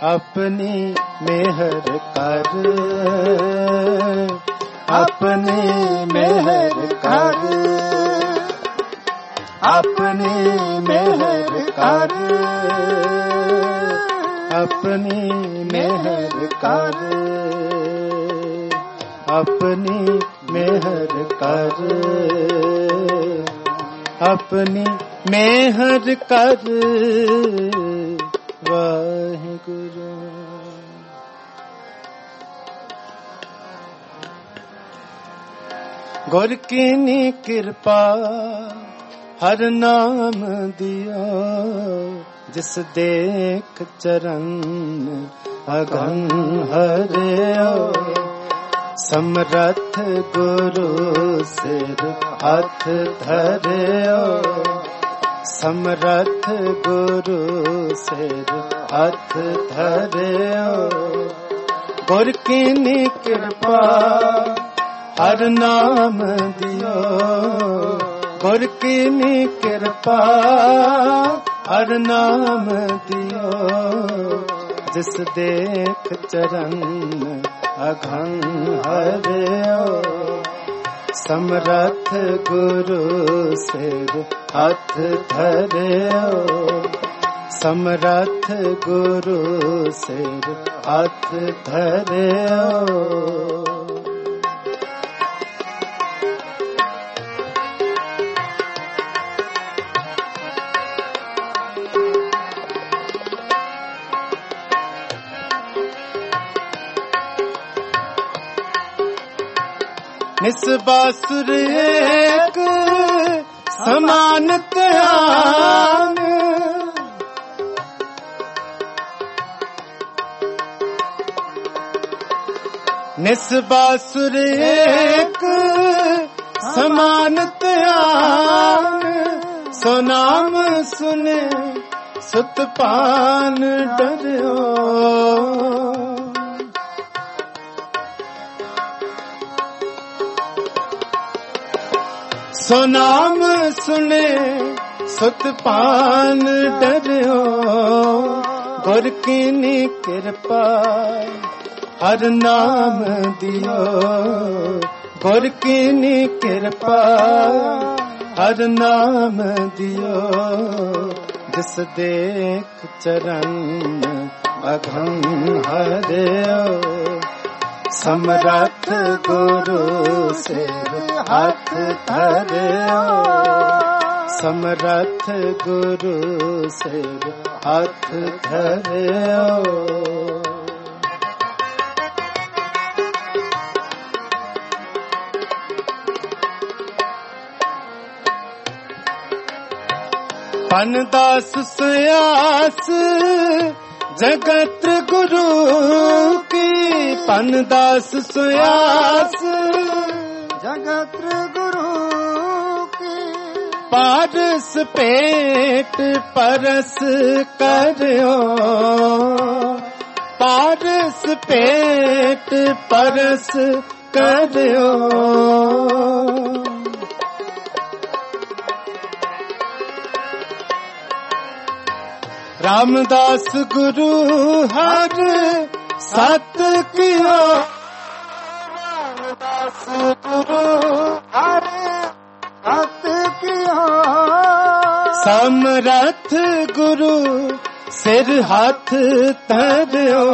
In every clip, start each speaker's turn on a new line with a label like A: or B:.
A: अपनी मेहर कर, अपनी मेहर कर, अपनी मेहर कर, अपनी मेहर कर, अपनी मेहर कर, अपनी मेहर कर। वाहिगुरु। गुर कीनी कृपा हर नाम दियो, जिस देख चरण अगन हरियो। समरथ गुरु सिर हाथ धरियो, समरथ गुरु सिर हाथ धरियो। गुर कीनी कृपा हर नाम दियो, गुर कीनी कृपा हर नाम दियो। जिस देख चरण अघन हरियो, समरथ गुरु सिर हाथ धरियो, समरथ गुरु सिर हाथ धरियो। निस्बासुर एक समान त्यान, निस्बासुर एक समान त्यान। सो नाम सुने सुत पान डरियो, सो नाम सुने सुत पान डरियो। गुर कीनी कृपा हर नाम दियो, गुर कीनी कृपा हर नाम दियो। जिस देख चरण अघन हरियो, समरथ गुरु सिर हाथ धरियो, समरथ गुरु सिर हाथ धरियो। पनदास सुयास जगत गुरु की, पनदास सुयास जगत गुरु की। पारस पेट परस करियो, पारस पेट परस करियो। रामदास गुरु हर सत कियो, रामदास गुरु हर सत कियो। समरथ गुरु सिर हाथ धरियो,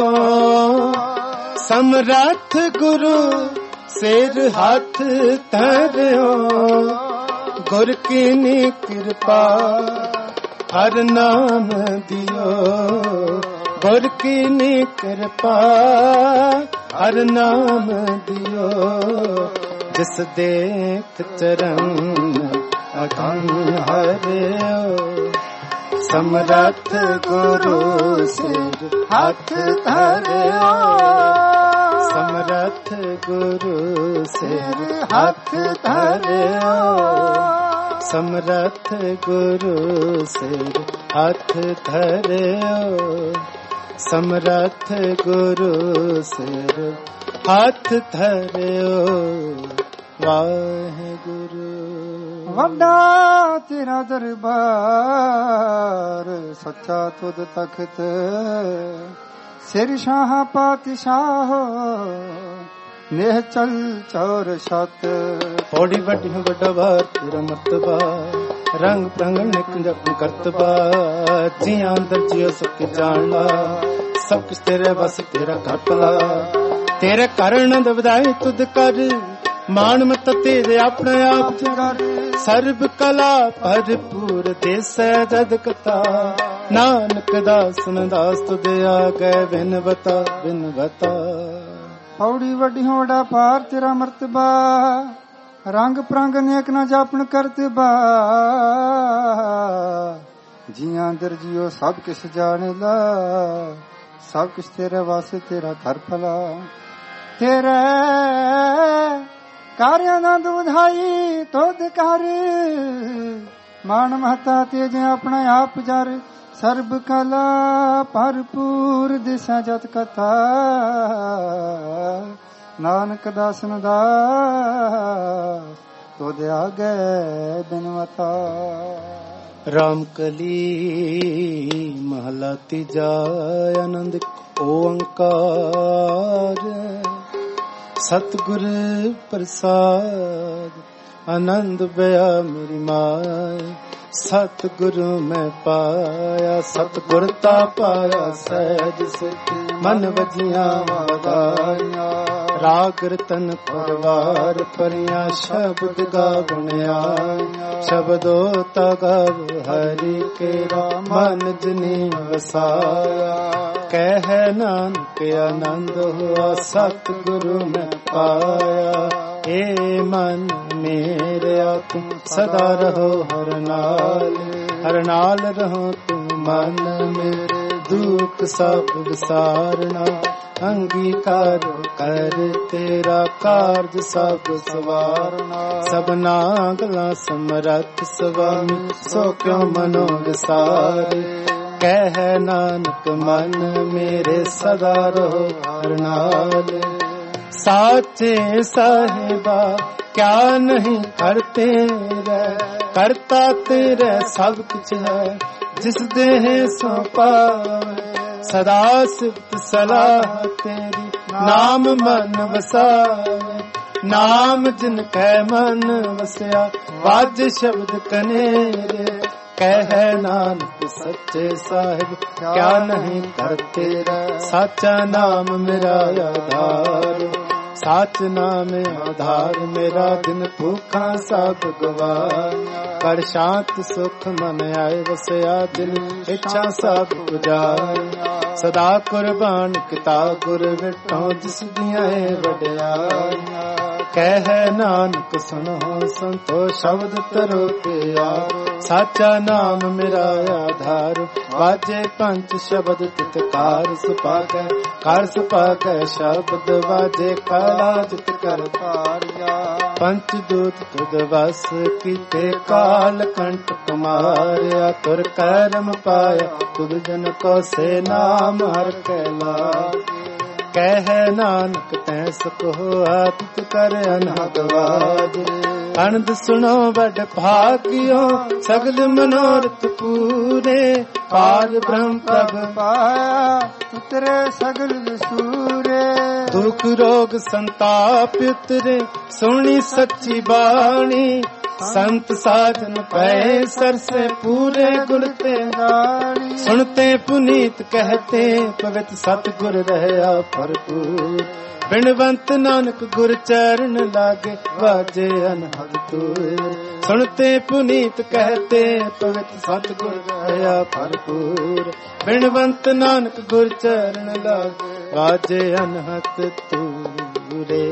A: समरथ गुरु सिर हाथ धरियो। गुर कीनी कृपा हर नाम दियो, गुर कीनी कृपा हर नाम दियो। जिस देख चरण अघन हरियो, समरथ गुरु सिर हाथ धरियो, समरथ गुरु सिर हाथ धरियो, समरथ गुरु सिर हाथ धरियो, समरथ गुरु सिर हाथ धरियो। वाहिगुरु। वड्डा तेरा दरबार, सच्चा तुद तख्त, ਸਿਰ ਸ਼ਾਹ ਪਾਤਸ਼ਾਹ ਨੇਹ ਚਲ ਚੌਰ ਛਤ
B: ਪੌੜੀ ਵੱਡੀ ਵੱਡਾ ਵਾਰ ਤੇਰਾ ਮਰਤਬਾ ਰੰਗ ਪ੍ਰੰਗ ਨਿਕ ਜਪ ਕਰਤਬਾ ਜੀਆਂ ਅੰਦਰ ਜਿਉ ਸਭ ਕੇ ਜਾਣ ਲਾ ਸਭ ਕੁਛ ਤੇਰੇ ਵਸ ਤੇਰਾ ਘਟਲਾ ਤੇਰੇ ਘਰ ਆਨੰਦ ਵਧਾਈ ਤੁਧ ਕਰ ਮਾਨ ਮਤ ਤੇਰੇ ਆਪਣੇ ਆਪ ਕਰ ਸਰਬ ਕਲਾ ਭਰਪੂਰ ਦੇਸੈ ਜਦ ਕਥਾ ਨਾਨਕ ਦਾਸਨ ਦਾਸ ਤੁਧ ਆਗੇ ਬਿਨ ਬਤਾ
A: ਪੌੜੀ ਵੱਡੀ ਹੋੜਾ ਪਾਰ ਤੇਰਾ ਮਰਤਬਾ ਰੰਗ ਪ੍ਰੰਗ ਨੇਕ ਨਾ ਜਾਪਣ ਕਰਤਬਾ ਜੀਆਂ ਦਰ ਜਿਉ ਸਭ ਕਿਛ ਜਾਣੇ ਲਾ ਸਭ ਕਿਛ ਤੇਰੇ ਵਾਸਤੇ ਤੇਰਾ ਘਰ ਭਲਾ ਤੇਰੇ ਕਰ ਆਨੰਦ ਵਧਾਈ ਤੁਧ ਕਰ ਮਾਨ ਮਹਤਾ ਤੇਜ ਆਪਣਾ ਆਪ ਜਰ ਸਰਬ ਕਲਾ ਭਰਪੂਰ ਦਿਸਾ ਜਤ ਕਥਾ ਨਾਨਕ ਦਾਸਨ ਦਾਸ ਤੁਧ ਆਗੇ ਬਿਨਵਤਾ
B: ਰਾਮ ਕਲੀ ਮਹਲਾ ਤੀਜਾ ਆਨੰਦ ਓੰਕਾਰ ਸਤਿਗੁਰ ਪ੍ਰਸਾਦ ਆਨੰਦ ਬਿਆ ਮੇਰੀ ਮਾਏ ਸਤਿਗੁਰੂ ਮੈਂ ਪਾਇਆ ਸਤਿਗੁਰ ਤਾ ਪਾਇਆ ਸਹਿਜ ਸਿੱਧ ਮਨ ਵਜੀਆਂ ਵਧਾਈਆਂ ਰਾਗ ਰਤਨ ਪਰਵਾਰ ਪਰਿਆ ਸ਼ਬਦ ਗਾਵਣਿਆ ਸ਼ਬਦੋ ਤਾ ਗਾਵ ਹਰੀ ਕੇਰਾ ਮਨ ਜਨੀ ਵਸਾਇਆ ਕਹਿ ਨਾਨਕ ਆਨੰਦ ਹੋਆ ਸਤਿਗੁਰੂ ਮੈਂ ਪਾਇਆ ਏ ਮਨ ਮੇਰਿਆ ਤੂੰ ਸਦਾ ਰਹੋ ਹਰ ਨਾਲ ਰਹੋ ਤੂੰ ਮਨ ਮੇਰੇ ਦੁੱਖ ਸਭ ਵਿਸਾਰਨਾ ਅੰਗੀਕਾਰ ਕਰ ਤੇਰਾ ਕਾਰਜ ਸਭ ਸਵਾਰਨਾ ਸਭਨਾ ਗਲਾਂ ਸਮਰੱਥ ਸੁਆਮੀ ਸੋ ਕਿਉ ਮਨੋ ਵਿਸਾਰੇ ਕਹਿ ਨਾਨਕ ਮਨ ਮੇਰੇ ਸਦਾ ਰਹੋ ਹਰ ਨਾਲ ਸਾਚੇ ਸਾਹਿਬਾ ਕਿਆ ਨਹੀਂ ਕਰਤੇ ਰਹਿ ਕਰਤਾ ਤੇਰਾ ਸਭ ਕੁਛ ਹੈ ਜਿਸ ਦੇਹ ਸੋ ਪਾਵੇ ਸਦਾ ਸਿਫਤ ਸਲਾਹ ਤੇਰੀ ਨਾਮ ਮਨ ਵਸਾਵੇ ਨਾਮ ਜਿਨ ਕੈ ਮਨ ਵਸਿਆ ਵਾਜ ਸ਼ਬਦ ਕਨੇਰੇ ਕਹਿ ਨਾਨਕ ਸੱਚੇ ਸਾਹਿਬ ਕਿਆ ਨਹੀਂ ਕਰਤੇ ਰਹਿ ਸਾਚਾ ਨਾਮ ਮੇਰਾ ਆਧਾਰ ਸਾਚ ਨਾਮ ਆਧਾਰ ਮੇਰਾ ਦਿਨ ਭੁੱਖਾਂ ਸਭ ਗਵਾਇਆ ਕਰ ਸ਼ਾਂਤ ਸੁਖ ਮਨ ਆਏ ਵਸਿਆ ਦਿਲ ਇੱਛਾ ਸਭ ਪੁਜਾਇਆ ਸਦਾ ਕੁਰਬਾਨ ਕੀਤਾ ਗੁਰ ਵਿਟੋ ਜਿਸ ਦੀਆਂ ਵਡਿਆਈਆਂ ਕਹਿ ਨਾਨਕ ਸੁਣੋ ਸੰਤੋ ਸ਼ਬਦ ਤਰੋ ਤੇ ਆ ਸਾਚਾ ਨਾਮ ਮੇਰਾ ਆਧਾਰ ਵਾਜੇ ਪੰਜ ਸ਼ਬਦ ਤਿਤਕਾਰ ਸੁਪਾਗੈ ਕਰ ਸੁਪਾਗੈ ਸ਼ਬਦ ਵਾਜੇ ਕਾਲਾ ਜਿਤ ਕਰ ਪਾਰਿਆ ਪੰਚ ਦੂਤ ਤੁਧ ਵਸ ਕੀਤੇ ਕਾਲ ਕੰਟ ਕੁਮਾਰਿਆ ਤੁਰ ਕਰਮ ਪਾਇਆ ਤੁਧ ਜਨ ਕੋ ਸੇ ਨਾਮ ਹਰ ਕੈ ਲਾਗੇ ਕਹਿ ਨਾਨਕ ਤੈ ਸੁਖ ਹੋਆ ਤਿਤ ਕਰ ਅਨਹਦ ਵਾਜੇ ਅਨੰਦ ਸੁਣੋ ਵੱਡ ਭਾਗਿਓ ਸਗਲ ਮਨੋਰਥ ਪੂਰੇ ਪਾਰ ਬ੍ਰਹਮ ਪ੍ਰਭ
A: ਪਾਇਆ ਉਤਰੇ ਸਗਲ ਵਿਸੂਰੇ
B: ਦੁਖ ਰੋਗ ਸੰਤਾਪ ਉਤਰੇ ਸੁਣੀ ਸੱਚੀ ਬਾਣੀ संत साधन पै सरसे पूरे गुर ते गाड़ी सुनते पुनीत कहते पवित्र सतगुर रहया भरपूर बिनवंत नानक गुर चरण लागे वाजे अनहद दूर सुनते पुनीत कहते पवित्र सतगुर रहया भरपूर बिनवंत नानक गुर चरण लागे वाजे अनहद दूरे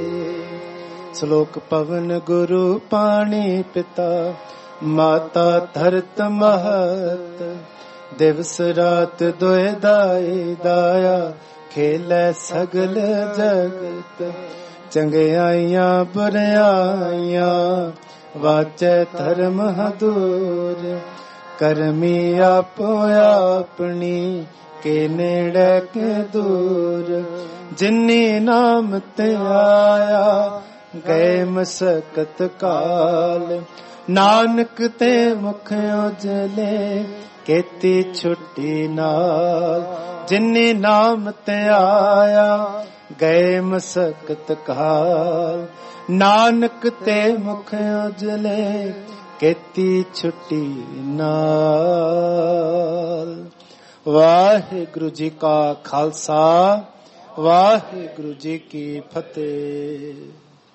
B: ਸ਼ਲੋਕ ਪਵਨ ਗੁਰੂ ਪਾਣੀ ਪਿਤਾ ਮਾਤਾ ਧਰਤ ਮਹਤ ਦਿਵਸ ਰਾਤ ਦੋਇ ਦਾਈ ਦਾਇਆ ਖੇਲੇ ਸਗਲ ਜਗਤ ਚੰਗਿਆਈਆਂ ਬੁਰਿਆਈਆਂ ਵਾਚੈ ਧਰਮ ਹਦੂਰ ਕਰਮੀ ਆਪੋ ਆਪਣੀ ਕੇ ਨੇੜੇ ਕੇ ਦੂਰ ਜਿਨੀ ਨਾਮ ਤੇ ਆਇਆ ਗਏ ਮਸਕਤ ਕਾਲ ਨਾਨਕ ਤੇ ਮੁਖ ਉਜਲੇ ਕੀਤੀ ਛੁੱਟੀ ਨਾਲ ਜਿਨੇ ਨਾਮ ਤੇ ਆਇਆ ਗਏ ਮਸਕਤ ਕਾਲ। ਨਾਨਕ ਤੇ ਮੁਖ ਉਜਲੇ ਕੀਤੀ ਛੁੱਟੀ ਨਾਲ। ਵਾਹਿਗੁਰੂ ਜੀ ਕਾ ਖਾਲਸਾ, ਵਾਹਿਗੁਰੂ ਜੀ ਕੀ ਫਤਿਹ।